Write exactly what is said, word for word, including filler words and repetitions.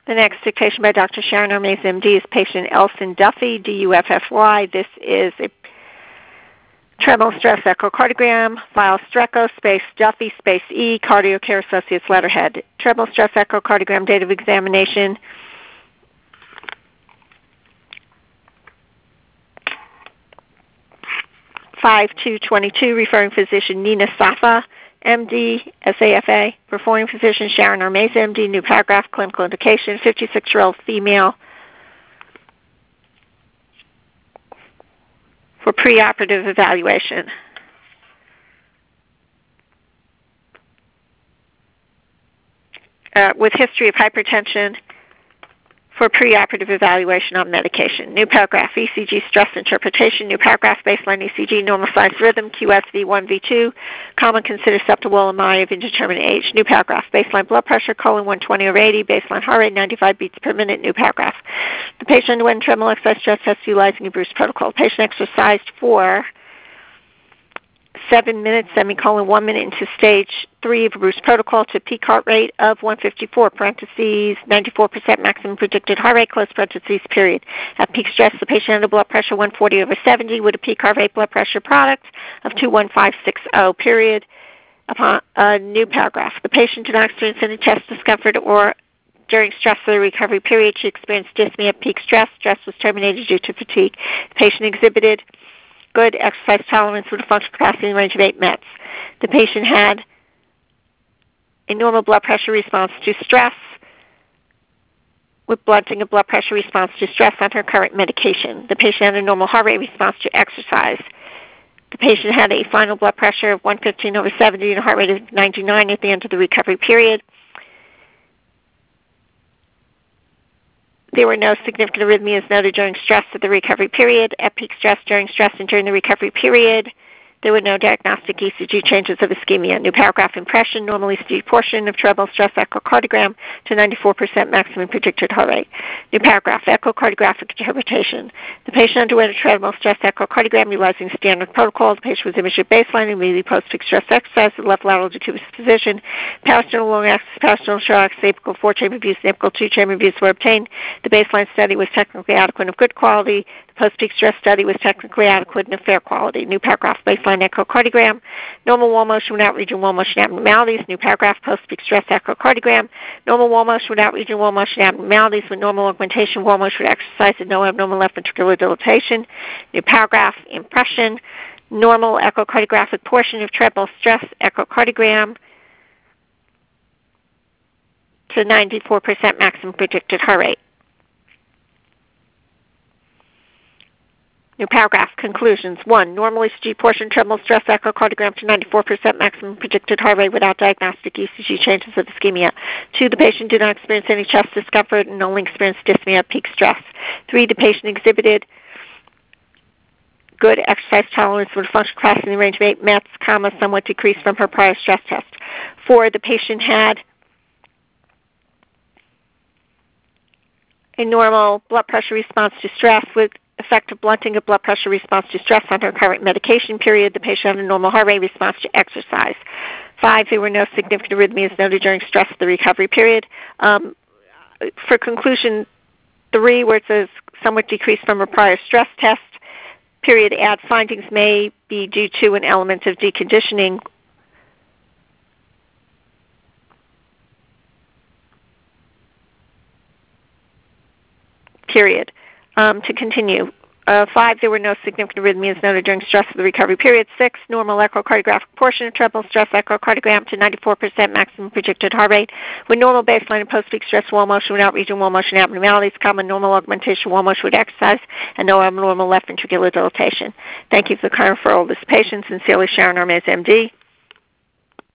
The next dictation by Doctor Sharon Armaze, M D, is patient Elson Duffy, D U F F Y. This is a treadmill stress echocardiogram, file Streco, space Duffy, space E, Cardio Care Associates letterhead. Treadmill stress echocardiogram, date of examination five two twenty-two, referring physician Nina Safa, M D, S A F A, performing physician Sharon Armaze, M D, new paragraph, clinical indication, fifty-six-year-old female for preoperative evaluation. Uh, with history of hypertension for preoperative evaluation on medication. New paragraph, E C G stress interpretation. New paragraph, baseline E C G, normal size rhythm, Q S V one V two, common considered septal M I of indeterminate age. New paragraph, baseline blood pressure, colon one twenty over eighty, baseline heart rate ninety-five beats per minute. New paragraph. The patient underwent treadmill exercise stress test utilizing a Bruce protocol. The patient exercised for seven minutes, semicolon, one minute into stage three of Bruce protocol to peak heart rate of one fifty-four, parentheses, ninety-four percent maximum predicted heart rate, close parentheses, period. At peak stress, the patient had a blood pressure one forty over seventy with a peak heart rate blood pressure product of two one five six zero, period. Upon a new paragraph. The patient did not experience any chest discomfort or during stress of the recovery period. She experienced dyspnea at peak stress. Stress was terminated due to fatigue. The patient exhibited good exercise tolerance with a functional capacity in the range of eight mets. The patient had a normal blood pressure response to stress with blunting of blood pressure response to stress on her current medication. The patient had a normal heart rate response to exercise. The patient had a final blood pressure of one fifteen over seventy and a heart rate of ninety-nine at the end of the recovery period. There were no significant arrhythmias noted during stress of the recovery period. At peak stress, during stress, and during the recovery period, there were no diagnostic E C G changes of ischemia. New paragraph, impression, normal E C G portion of treadmill stress echocardiogram to ninety-four percent maximum predicted heart rate. New paragraph, echocardiographic interpretation. The patient underwent a treadmill stress echocardiogram utilizing standard protocol. The patient was imaged at baseline immediately post-peak stress exercise with left lateral decubitus position. Parasternal long axis, parasternal short axis, apical four-chamber views, and apical two-chamber views were obtained. The baseline study was technically adequate and of good quality. The post-peak stress study was technically adequate and of fair quality. New paragraph, baseline echocardiogram, normal wall motion without region wall motion abnormalities. New paragraph, post-peak stress echocardiogram, normal wall motion without region wall motion abnormalities with normal augmentation, wall motion with exercise, and no abnormal left ventricular dilatation. New paragraph, impression, normal echocardiographic portion of treadmill stress echocardiogram to ninety-four percent maximum predicted heart rate. New paragraph, conclusions. One, normal E C G portion treadmill stress echocardiogram to ninety-four percent maximum predicted heart rate without diagnostic E C G changes of ischemia. Two, the patient did not experience any chest discomfort and only experienced dyspnea at peak stress. Three, the patient exhibited good exercise tolerance with a functional capacity in the range of eight mets, comma, somewhat decreased from her prior stress test. Four, the patient had a normal blood pressure response to stress with effective blunting of blood pressure response to stress on her current medication period. The patient had a normal heart rate response to exercise. Five, there were no significant arrhythmias noted during stress of the recovery period. Um, for conclusion three, where it says somewhat decreased from a prior stress test, period, add findings may be due to an element of deconditioning. Period. Um, to continue, uh, five, there were no significant arrhythmias noted during stress of the recovery period. Six, normal echocardiographic portion of treadmill stress echocardiogram to ninety-four percent maximum predicted heart rate with normal baseline and post-peak stress wall motion without region wall motion abnormalities, common normal augmentation wall motion with exercise, and no abnormal left ventricular dilatation. Thank you for the kind referral of this patient. Sincerely, Sharon Armaze, M D.